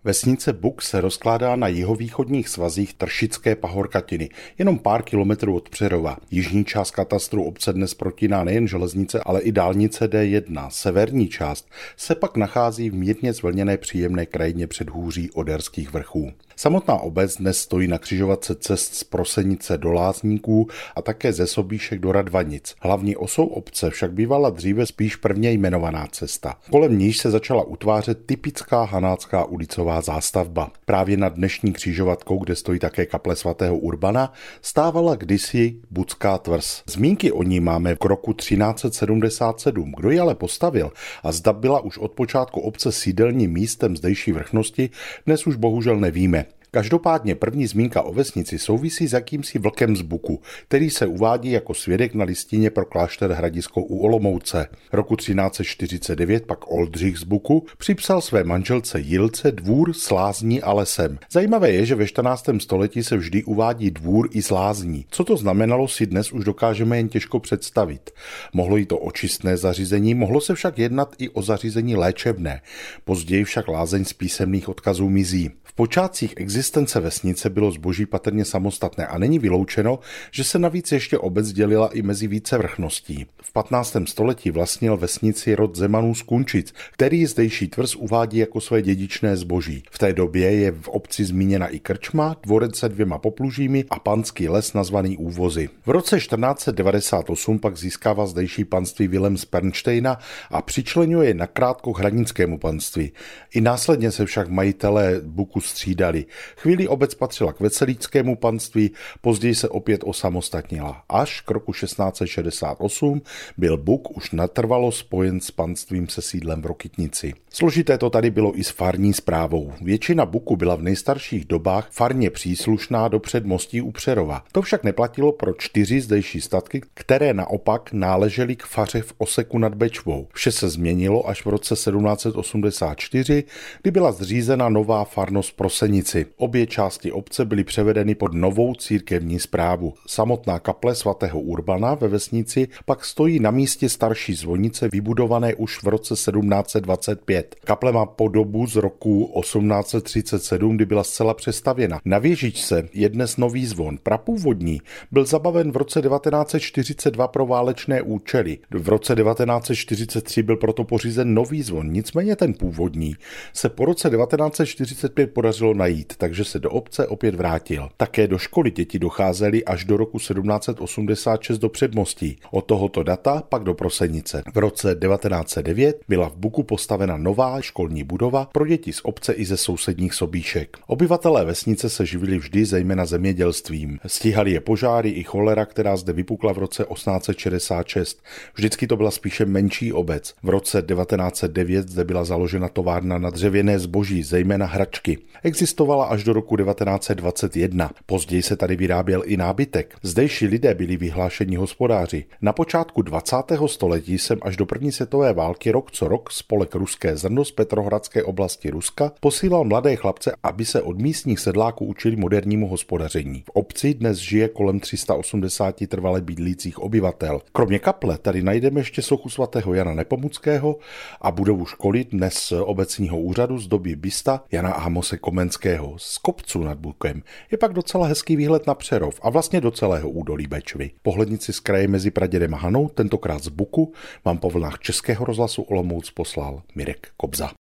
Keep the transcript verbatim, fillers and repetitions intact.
Vesnice Buk se rozkládá na jihovýchodních svazích Tršické pahorkatiny, jenom pár kilometrů od Přerova. Jižní část katastru obce dnes protíná nejen železnice, ale i dálnice D jedna. Severní část se pak nachází v mírně zvlněné příjemné krajině předhůří Oderských vrchů. Samotná obec dnes stojí na křižovatce cest z Prosenice do Lázníků a také ze Sobíšek do Radvanic. Hlavní osou obce však bývala dříve spíš prvně jmenovaná cesta. Kolem níž se začala utvářet typická hanácká ulicová zástavba. Právě nad dnešní křižovatkou, kde stojí také kaple svatého Urbana, stávala kdysi Bucká tvrz. Zmínky o ní máme k roku třináct set sedmdesát sedm. Kdo ji ale postavil a zda byla už od počátku obce sídelním místem zdejší vrchnosti, dnes už bohužel nevíme. Každopádně první zmínka o vesnici souvisí s jakýmsi vlkem z Buku, který se uvádí jako svědek na listině pro klášter Hradisko u Olomouce. Roku třináct set čtyřicet devět pak Oldřich z Buku připsal své manželce Jilce dvůr s lázní a lesem. Zajímavé je, že ve čtrnáctém století se vždy uvádí dvůr i s lázní. Co to znamenalo, si dnes už dokážeme jen těžko představit. Mohlo jít o očistné zařízení, mohlo se však jednat i o zařízení léčebné. Později však lázeň z písemných odkazů mizí. V počátcích existence vesnice bylo zboží patrně samostatné a není vyloučeno, že se navíc ještě obec dělila i mezi více vrchností. V patnáctém století vlastnil vesnici rod Zemanů z Kunčic, který zdejší tvrz uvádí jako své dědičné zboží. V té době je v obci zmíněna i krčma, dvorec se dvěma poplužími a panský les nazvaný Úvozy. V roce čtrnáct set devadesát osm pak získává zdejší panství Vilém z Pernštejna a přičleňuje je nakrátko k hradnickému panství. I následně se však majitelé Buku střídali. Chvíli obec patřila k Veselíckému panství, později se opět osamostatnila. Až k roku šestnáct set šedesát osm byl Buk už natrvalo spojen s panstvím se sídlem v Rokytnici. Složité to tady bylo i s farní správou. Většina Buku byla v nejstarších dobách farně příslušná do předmostí u Přerova. To však neplatilo pro čtyři zdejší statky, které naopak náležely k faře v Oseku nad Bečvou. Vše se změnilo až v roce sedmnáct set osmdesát čtyři, kdy byla zřízena nová farnost v Prosenici. Obě části obce byly převedeny pod novou církevní správu. Samotná kaple svatého Urbana ve vesnici pak stojí na místě starší zvonice vybudované už v roce sedmnáct set dvacet pět. Kaple má podobu z roku osmnáct set třicet sedm, kdy byla zcela přestavěna. Na věžičce je dnes nový zvon. Prapůvodní byl zabaven v roce devatenáct set čtyřicet dva pro válečné účely. V roce devatenáct set čtyřicet tři byl proto pořízen nový zvon. Nicméně ten původní se po roce devatenáct set čtyřicet pět podařilo najít, takže se do obce opět vrátil. Také do školy děti docházely až do roku sedmnáct set osmdesát šest do Předmostí. Od tohoto data pak do Prosenice. V roce devatenáct set devět byla v Buku postavena nová školní budova pro děti z obce i ze sousedních Sobíšek. Obyvatelé vesnice se živili vždy zejména zemědělstvím. Stíhali je požáry i cholera, která zde vypukla v roce osmnáct set šedesát šest. Vždycky to byla spíše menší obec. V roce devatenáct set devět zde byla založena továrna na dřevěné zboží, zejména hračky. Existovala až do roku devatenáct set dvacet jedna. Později se tady vyráběl i nábytek. Zdejší lidé byli vyhlášení hospodáři. Na počátku dvacátého století sem až do první světové války rok co rok spolek Ruské zrno z Petrohradské oblasti Ruska posílal mladé chlapce, aby se od místních sedláků učili modernímu hospodaření. V obci dnes žije kolem tři sta osmdesát trvale bydlících obyvatel. Kromě kaple tady najdeme ještě sochu svatého Jana Nepomuckého a budovu školy dnes obecního úřadu z doby bysta Jana Amose Komenského. Z kopců nad Bukem je pak docela hezký výhled na Přerov a vlastně do celého údolí Bečvy. Pohlednici z kraje mezi Pradědem a Hanou, tentokrát z Buku, vám po vlnách Českého rozhlasu Olomouc poslal Mirek Kobza.